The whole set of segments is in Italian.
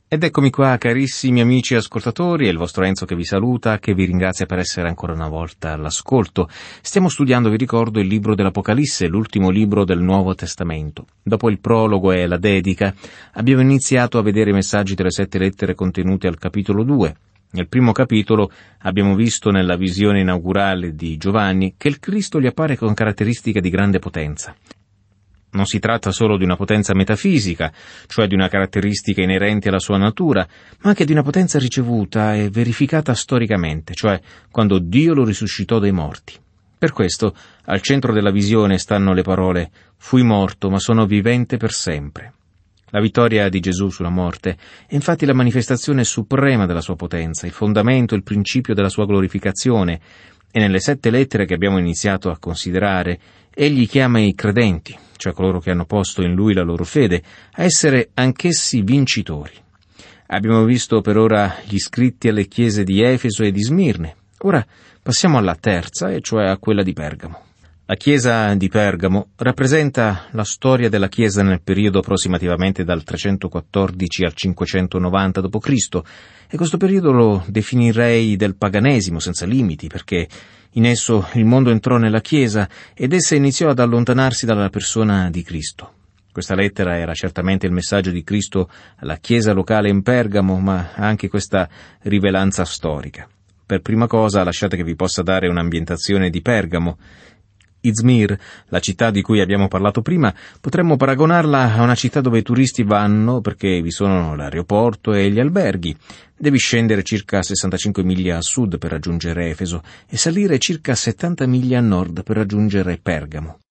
Ed eccomi qua, carissimi amici ascoltatori, è il vostro Enzo che vi saluta, che vi ringrazia per essere ancora una volta all'ascolto. Stiamo studiando, vi ricordo, il libro dell'Apocalisse, l'ultimo libro del Nuovo Testamento. Dopo il prologo e la dedica, abbiamo iniziato a vedere i messaggi delle 7 lettere contenute al capitolo 2. Nel primo capitolo abbiamo visto nella visione inaugurale di Giovanni che il Cristo gli appare con caratteristiche di grande potenza. Non si tratta solo di una potenza metafisica, cioè di una caratteristica inerente alla sua natura, ma anche di una potenza ricevuta e verificata storicamente, cioè quando Dio lo risuscitò dai morti. Per questo, al centro della visione stanno le parole «Fui morto, ma sono vivente per sempre». La vittoria di Gesù sulla morte è infatti la manifestazione suprema della sua potenza, il fondamento, il principio della sua glorificazione, e nelle 7 lettere che abbiamo iniziato a considerare, egli chiama i credenti, cioè coloro che hanno posto in lui la loro fede, a essere anch'essi vincitori. Abbiamo visto per ora gli scritti alle chiese di Efeso e di Smirne. Ora passiamo alla terza, e cioè a quella di Pergamo. La chiesa di Pergamo rappresenta la storia della chiesa nel periodo approssimativamente dal 314 al 590 d.C., e questo periodo lo definirei del paganesimo senza limiti, perché in esso il mondo entrò nella chiesa ed essa iniziò ad allontanarsi dalla persona di Cristo. Questa lettera era certamente il messaggio di Cristo alla chiesa locale in Pergamo, ma anche questa rivelanza storica. Per prima cosa lasciate che vi possa dare un'ambientazione di Pergamo. Izmir, la città di cui abbiamo parlato prima, potremmo paragonarla a una città dove i turisti vanno perché vi sono l'aeroporto e gli alberghi. Devi scendere circa 65 miglia a sud per raggiungere Efeso e salire circa 70 miglia a nord per raggiungere Pergamo.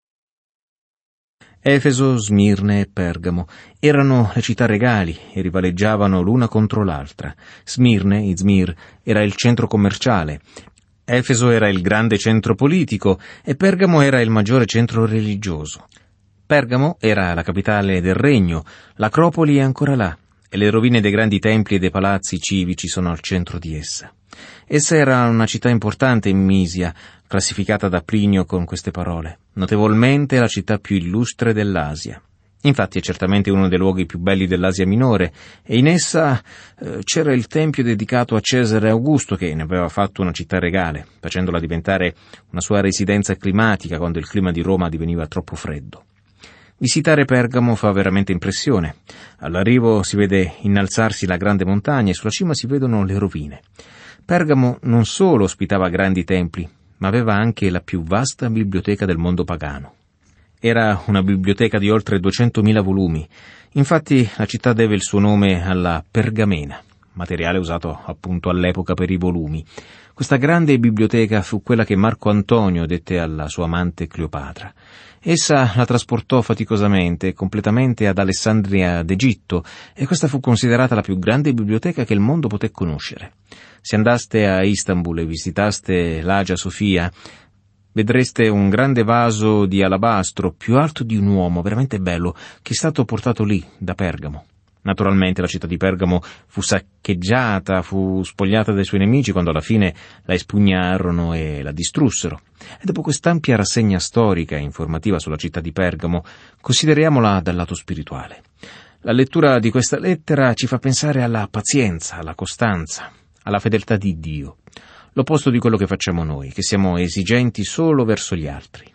Efeso, Smirne e Pergamo erano le città regali e rivaleggiavano l'una contro l'altra. Smirne, Izmir, era il centro commerciale. Efeso era il grande centro politico e Pergamo era il maggiore centro religioso. Pergamo era la capitale del regno, l'acropoli è ancora là, e le rovine dei grandi templi e dei palazzi civici sono al centro di essa. Essa era una città importante in Misia, classificata da Plinio con queste parole: notevolmente la città più illustre dell'Asia. Infatti è certamente uno dei luoghi più belli dell'Asia Minore, e in essa c'era il tempio dedicato a Cesare Augusto, che ne aveva fatto una città regale, facendola diventare una sua residenza climatica quando il clima di Roma diveniva troppo freddo. Visitare Pergamo fa veramente impressione. All'arrivo si vede innalzarsi la grande montagna e sulla cima si vedono le rovine. Pergamo non solo ospitava grandi templi, ma aveva anche la più vasta biblioteca del mondo pagano. Era una biblioteca di oltre 200.000 volumi. Infatti la città deve il suo nome alla pergamena, materiale usato appunto all'epoca per i volumi. Questa grande biblioteca fu quella che Marco Antonio dette alla sua amante Cleopatra. Essa la trasportò faticosamente e completamente ad Alessandria d'Egitto, e questa fu considerata la più grande biblioteca che il mondo poté conoscere. Se andaste a Istanbul e visitaste l'Agia Sofia, vedreste un grande vaso di alabastro più alto di un uomo, veramente bello, che è stato portato lì, da Pergamo. Naturalmente la città di Pergamo fu saccheggiata, fu spogliata dai suoi nemici quando alla fine la espugnarono e la distrussero. E dopo quest'ampia rassegna storica e informativa sulla città di Pergamo, consideriamola dal lato spirituale. La lettura di questa lettera ci fa pensare alla pazienza, alla costanza, alla fedeltà di Dio. L'opposto di quello che facciamo noi, che siamo esigenti solo verso gli altri.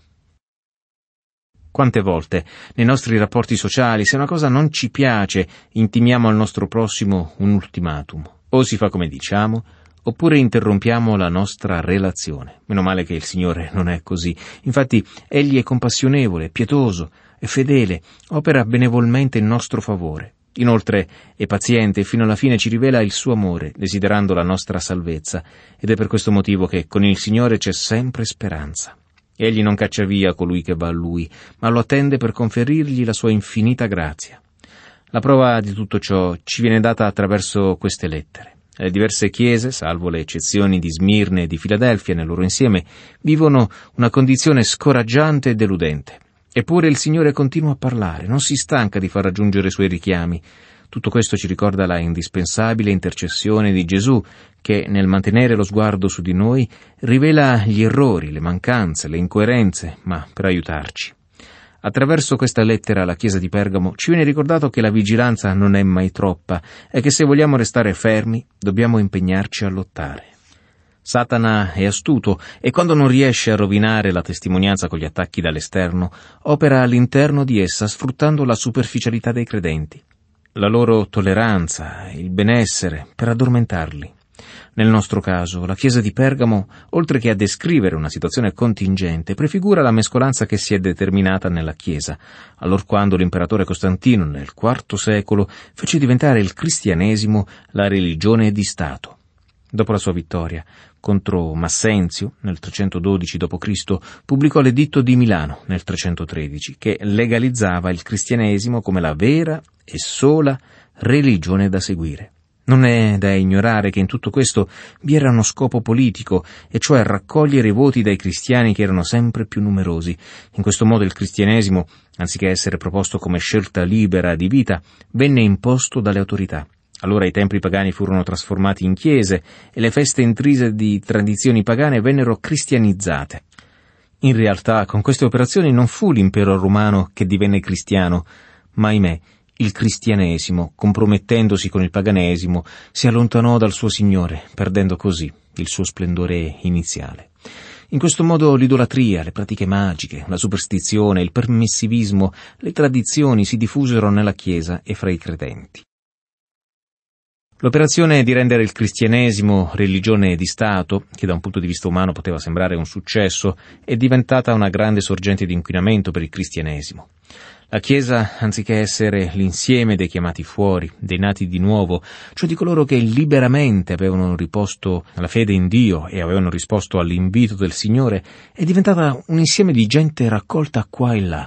Quante volte, nei nostri rapporti sociali, se una cosa non ci piace, intimiamo al nostro prossimo un ultimatum. O si fa come diciamo, oppure interrompiamo la nostra relazione. Meno male che il Signore non è così. Infatti, Egli è compassionevole, pietoso e fedele, opera benevolmente in nostro favore. Inoltre è paziente e fino alla fine ci rivela il suo amore, desiderando la nostra salvezza, ed è per questo motivo che con il Signore c'è sempre speranza. Egli non caccia via colui che va a Lui, ma lo attende per conferirgli la sua infinita grazia. La prova di tutto ciò ci viene data attraverso queste lettere. Le diverse chiese, salvo le eccezioni di Smirne e di Filadelfia nel loro insieme, vivono una condizione scoraggiante e deludente. Eppure il Signore continua a parlare, non si stanca di far raggiungere i suoi richiami. Tutto questo ci ricorda la indispensabile intercessione di Gesù, che, nel mantenere lo sguardo su di noi, rivela gli errori, le mancanze, le incoerenze, ma per aiutarci. Attraverso questa lettera alla Chiesa di Pergamo ci viene ricordato che la vigilanza non è mai troppa e che se vogliamo restare fermi dobbiamo impegnarci a lottare. Satana è astuto e quando non riesce a rovinare la testimonianza con gli attacchi dall'esterno, opera all'interno di essa sfruttando la superficialità dei credenti, la loro tolleranza, il benessere, per addormentarli. Nel nostro caso, la Chiesa di Pergamo, oltre che a descrivere una situazione contingente, prefigura la mescolanza che si è determinata nella Chiesa, allorquando l'imperatore Costantino, nel IV secolo, fece diventare il cristianesimo la religione di Stato. Dopo la sua vittoria contro Massenzio, nel 312 d.C., pubblicò l'Editto di Milano, nel 313, che legalizzava il cristianesimo come la vera e sola religione da seguire. Non è da ignorare che in tutto questo vi era uno scopo politico, e cioè raccogliere i voti dai cristiani che erano sempre più numerosi. In questo modo il cristianesimo, anziché essere proposto come scelta libera di vita, venne imposto dalle autorità. Allora i templi pagani furono trasformati in chiese e le feste intrise di tradizioni pagane vennero cristianizzate. In realtà, con queste operazioni non fu l'impero romano che divenne cristiano, ma ahimè, il cristianesimo, compromettendosi con il paganesimo, si allontanò dal suo Signore, perdendo così il suo splendore iniziale. In questo modo l'idolatria, le pratiche magiche, la superstizione, il permissivismo, le tradizioni si diffusero nella Chiesa e fra i credenti. L'operazione di rendere il cristianesimo religione di Stato, che da un punto di vista umano poteva sembrare un successo, è diventata una grande sorgente di inquinamento per il cristianesimo. La Chiesa, anziché essere l'insieme dei chiamati fuori, dei nati di nuovo, cioè di coloro che liberamente avevano riposto la fede in Dio e avevano risposto all'invito del Signore, è diventata un insieme di gente raccolta qua e là.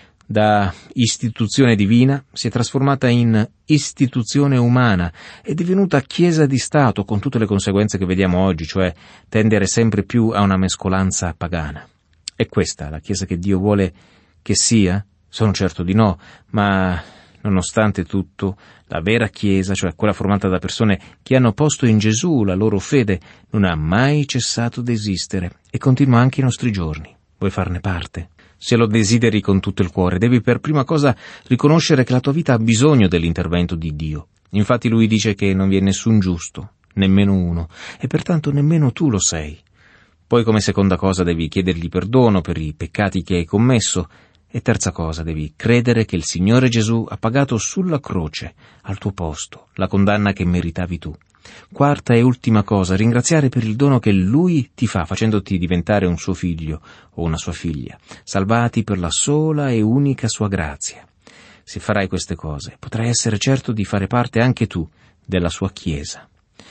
Da istituzione divina si è trasformata in istituzione umana, è divenuta Chiesa di Stato con tutte le conseguenze che vediamo oggi, cioè tendere sempre più a una mescolanza pagana. È questa la Chiesa che Dio vuole che sia? Sono certo di no, ma nonostante tutto, la vera Chiesa, cioè quella formata da persone che hanno posto in Gesù la loro fede, non ha mai cessato di esistere e continua anche ai nostri giorni. Vuoi farne parte? Se lo desideri con tutto il cuore, devi per prima cosa riconoscere che la tua vita ha bisogno dell'intervento di Dio. Infatti Lui dice che non vi è nessun giusto, nemmeno uno, e pertanto nemmeno tu lo sei. Poi come seconda cosa devi chiedergli perdono per i peccati che hai commesso, e terza cosa devi credere che il Signore Gesù ha pagato sulla croce, al tuo posto, la condanna che meritavi tu. Quarta e ultima cosa, ringraziare per il dono che Lui ti fa, facendoti diventare un suo figlio o una sua figlia, salvati per la sola e unica sua grazia. Se farai queste cose, potrai essere certo di fare parte anche tu della sua Chiesa.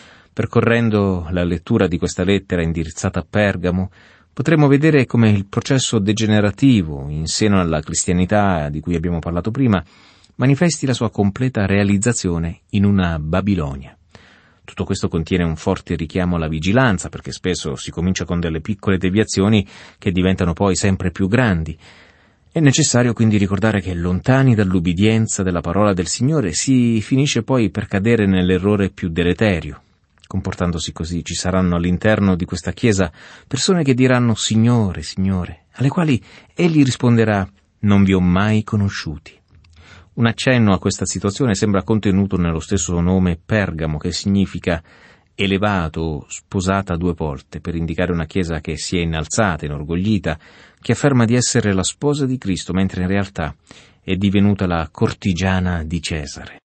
Percorrendo la lettura di questa lettera indirizzata a Pergamo, potremo vedere come il processo degenerativo in seno alla cristianità di cui abbiamo parlato prima manifesti la sua completa realizzazione in una Babilonia. Tutto questo contiene un forte richiamo alla vigilanza, perché spesso si comincia con delle piccole deviazioni che diventano poi sempre più grandi. È necessario quindi ricordare che, lontani dall'ubbidienza della parola del Signore, si finisce poi per cadere nell'errore più deleterio. Comportandosi così, ci saranno all'interno di questa Chiesa persone che diranno «Signore, Signore», alle quali Egli risponderà «Non vi ho mai conosciuti». Un accenno a questa situazione sembra contenuto nello stesso nome Pergamo, che significa elevato, sposata a due porte, per indicare una Chiesa che si è innalzata, inorgoglita, che afferma di essere la sposa di Cristo, mentre in realtà è divenuta la cortigiana di Cesare.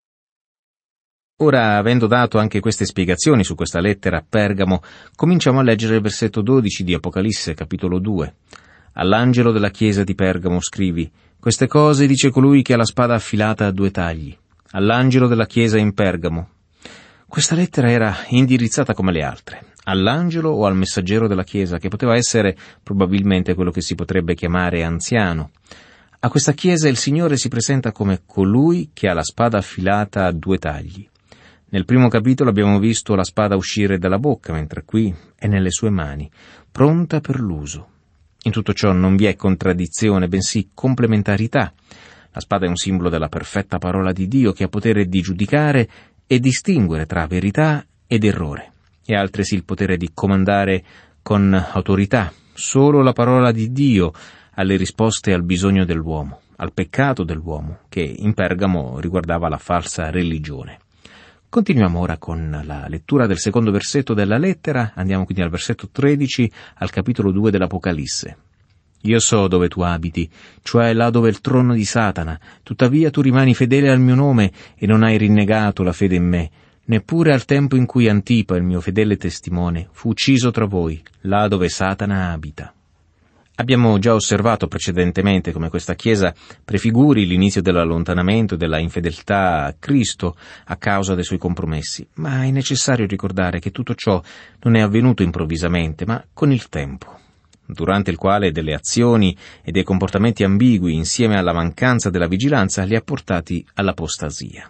Ora, avendo dato anche queste spiegazioni su questa lettera a Pergamo, cominciamo a leggere il versetto 12 di Apocalisse, capitolo 2. All'angelo della chiesa di Pergamo scrivi: «Queste cose dice colui che ha la spada affilata a due tagli. All'angelo della chiesa in Pergamo». Questa lettera era indirizzata come le altre, all'angelo o al messaggero della chiesa, che poteva essere probabilmente quello che si potrebbe chiamare anziano. A questa chiesa il Signore si presenta come colui che ha la spada affilata a due tagli. Nel primo capitolo abbiamo visto la spada uscire dalla bocca, mentre qui è nelle sue mani, pronta per l'uso. In tutto ciò non vi è contraddizione, bensì complementarità. La spada è un simbolo della perfetta parola di Dio che ha potere di giudicare e distinguere tra verità ed errore, e altresì il potere di comandare con autorità. Solo la parola di Dio alle risposte al bisogno dell'uomo, al peccato dell'uomo, che in Pergamo riguardava la falsa religione. Continuiamo ora con la lettura del secondo versetto della lettera, andiamo quindi al versetto 13, al capitolo 2 dell'Apocalisse. Io so dove tu abiti, cioè là dove è il trono di Satana, tuttavia tu rimani fedele al mio nome e non hai rinnegato la fede in me, neppure al tempo in cui Antipa, il mio fedele testimone, fu ucciso tra voi, là dove Satana abita. Abbiamo già osservato precedentemente come questa Chiesa prefiguri l'inizio dell'allontanamento, della infedeltà a Cristo a causa dei suoi compromessi, ma è necessario ricordare che tutto ciò non è avvenuto improvvisamente, ma con il tempo, durante il quale delle azioni e dei comportamenti ambigui insieme alla mancanza della vigilanza li ha portati all'apostasia.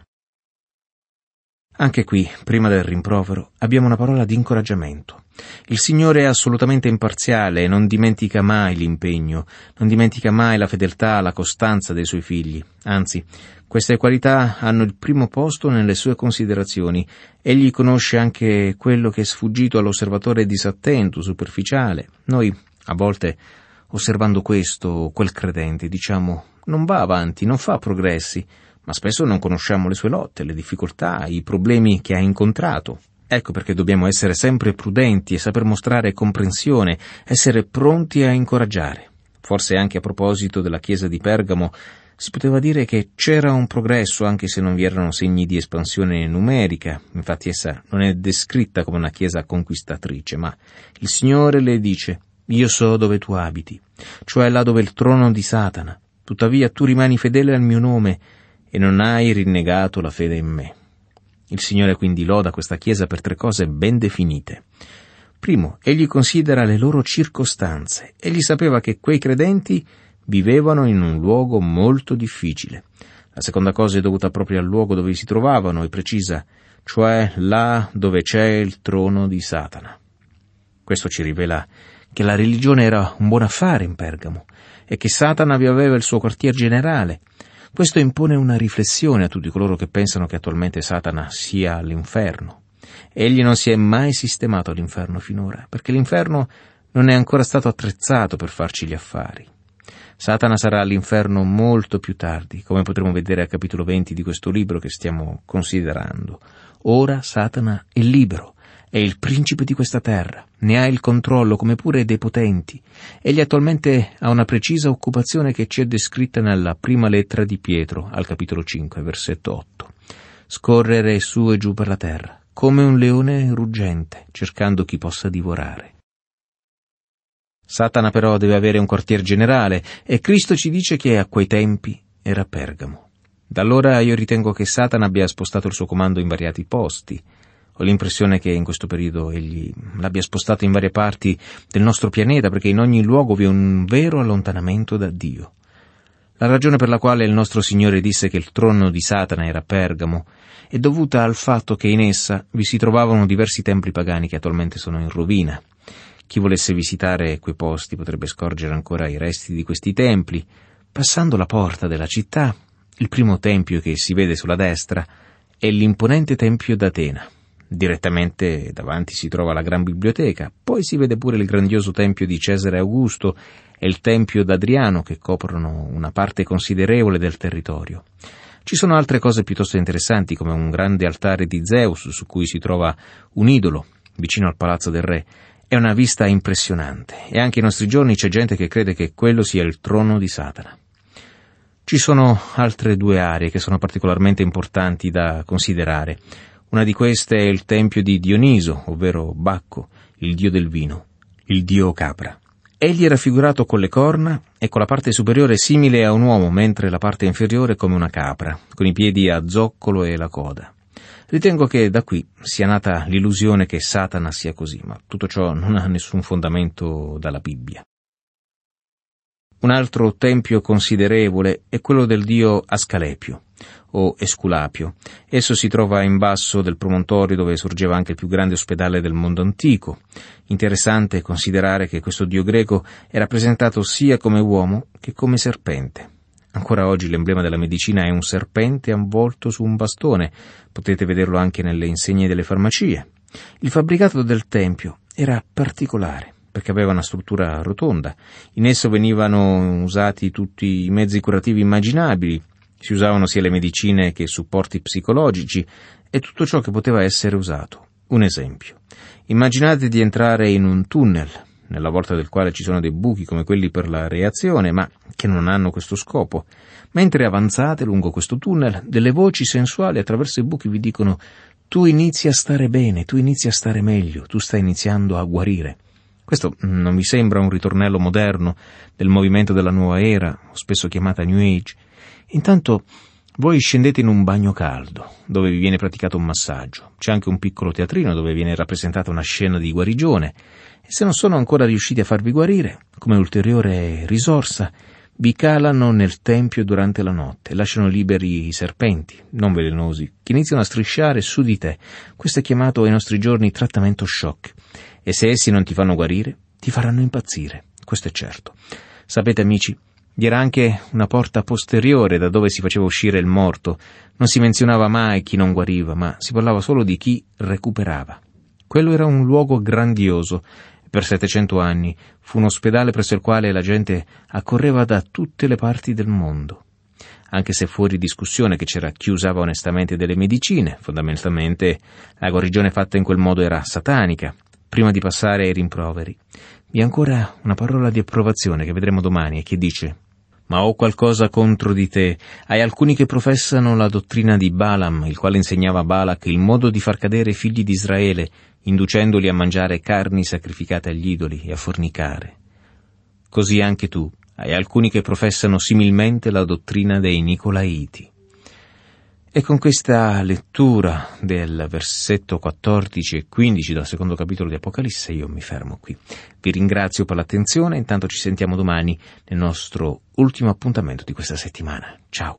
Anche qui, prima del rimprovero, abbiamo una parola di incoraggiamento. Il Signore è assolutamente imparziale e non dimentica mai l'impegno, non dimentica mai la fedeltà, la costanza dei suoi figli. Anzi, queste qualità hanno il primo posto nelle sue considerazioni. Egli conosce anche quello che è sfuggito all'osservatore disattento, superficiale. Noi, a volte, osservando questo o quel credente, diciamo, non va avanti, non fa progressi, ma spesso non conosciamo le sue lotte, le difficoltà, i problemi che ha incontrato. Ecco perché dobbiamo essere sempre prudenti e saper mostrare comprensione, essere pronti a incoraggiare. Forse anche a proposito della chiesa di Pergamo si poteva dire che c'era un progresso anche se non vi erano segni di espansione numerica. Infatti essa non è descritta come una chiesa conquistatrice, ma il Signore le dice: io so dove tu abiti, cioè là dove è il trono di Satana, tuttavia tu rimani fedele al mio nome e non hai rinnegato la fede in me. Il Signore quindi loda questa Chiesa per 3 cose ben definite. Primo, egli considera le loro circostanze. Egli sapeva che quei credenti vivevano in un luogo molto difficile. La seconda cosa è dovuta proprio al luogo dove si trovavano e precisa, cioè là dove c'è il trono di Satana. Questo ci rivela che la religione era un buon affare in Pergamo e che Satana vi aveva il suo quartier generale. Questo impone una riflessione a tutti coloro che pensano che attualmente Satana sia all'inferno. Egli non si è mai sistemato all'inferno finora, perché l'inferno non è ancora stato attrezzato per farci gli affari. Satana sarà all'inferno molto più tardi, come potremo vedere al capitolo 20 di questo libro che stiamo considerando. Ora Satana è libero. È il principe di questa terra, ne ha il controllo come pure dei potenti. Egli attualmente ha una precisa occupazione che ci è descritta nella prima lettera di Pietro, al capitolo 5, versetto 8. Scorrere su e giù per la terra, come un leone ruggente, cercando chi possa divorare. Satana però deve avere un quartier generale, e Cristo ci dice che a quei tempi era Pergamo. Da allora io ritengo che Satana abbia spostato il suo comando in variati posti. Ho l'impressione che in questo periodo egli l'abbia spostato in varie parti del nostro pianeta, perché in ogni luogo vi è un vero allontanamento da Dio. La ragione per la quale il nostro Signore disse che il trono di Satana era Pergamo è dovuta al fatto che in essa vi si trovavano diversi templi pagani che attualmente sono in rovina. Chi volesse visitare quei posti potrebbe scorgere ancora i resti di questi templi. Passando la porta della città, il primo tempio che si vede sulla destra è l'imponente tempio d'Atena. Direttamente davanti si trova la gran biblioteca, poi si vede pure il grandioso tempio di Cesare Augusto e il tempio d'Adriano che coprono una parte considerevole del territorio. Ci sono altre cose piuttosto interessanti, come un grande altare di Zeus su cui si trova un idolo vicino al palazzo del re. È una vista impressionante, e anche ai nostri giorni c'è gente che crede che quello sia il trono di Satana. Ci sono altre 2 aree che sono particolarmente importanti da considerare. Una di queste è il tempio di Dioniso, ovvero Bacco, il dio del vino, il dio capra. Egli è raffigurato con le corna e con la parte superiore simile a un uomo, mentre la parte inferiore come una capra, con i piedi a zoccolo e la coda. Ritengo che da qui sia nata l'illusione che Satana sia così, ma tutto ciò non ha nessun fondamento dalla Bibbia. Un altro tempio considerevole è quello del dio Ascalepio, o Esculapio. Esso si trova in basso del promontorio dove sorgeva anche il più grande ospedale del mondo antico. Interessante considerare che questo dio greco è rappresentato sia come uomo che come serpente. Ancora oggi l'emblema della medicina è un serpente avvolto su un bastone. Potete vederlo anche nelle insegne delle farmacie. Il fabbricato del tempio era particolare. perché aveva una struttura rotonda. In esso venivano usati tutti i mezzi curativi immaginabili, si usavano sia le medicine che supporti psicologici e tutto ciò che poteva essere usato. Un esempio. Immaginate di entrare in un tunnel, nella volta del quale ci sono dei buchi come quelli per la reazione, ma che non hanno questo scopo. Mentre avanzate lungo questo tunnel, delle voci sensuali attraverso i buchi vi dicono: tu inizi a stare bene, tu inizi a stare meglio, tu stai iniziando a guarire. Questo non vi sembra un ritornello moderno del movimento della nuova era, spesso chiamata New Age? Intanto voi scendete in un bagno caldo, dove vi viene praticato un massaggio. C'è anche un piccolo teatrino dove viene rappresentata una scena di guarigione. E se non sono ancora riusciti a farvi guarire, come ulteriore risorsa, vi calano nel tempio durante la notte e lasciano liberi i serpenti, non velenosi, che iniziano a strisciare su di te. Questo è chiamato ai nostri giorni trattamento shock. E se essi non ti fanno guarire, ti faranno impazzire. Questo è certo. Sapete, amici, vi era anche una porta posteriore da dove si faceva uscire il morto. Non si menzionava mai chi non guariva, ma si parlava solo di chi recuperava. Quello era un luogo grandioso. Per 700 anni fu un ospedale presso il quale la gente accorreva da tutte le parti del mondo. Anche se fuori discussione che c'era chi usava onestamente delle medicine, fondamentalmente la guarigione fatta in quel modo era satanica. Prima di passare ai rimproveri, vi è ancora una parola di approvazione che vedremo domani e che dice: ma ho qualcosa contro di te. Hai alcuni che professano la dottrina di Balaam, il quale insegnava a Balak il modo di far cadere i figli di Israele, inducendoli a mangiare carni sacrificate agli idoli e a fornicare. Così anche tu hai alcuni che professano similmente la dottrina dei Nicolaiti. E con questa lettura del versetto 14 e 15 del secondo capitolo di Apocalisse io mi fermo qui. Vi ringrazio per l'attenzione, intanto ci sentiamo domani nel nostro ultimo appuntamento di questa settimana. Ciao!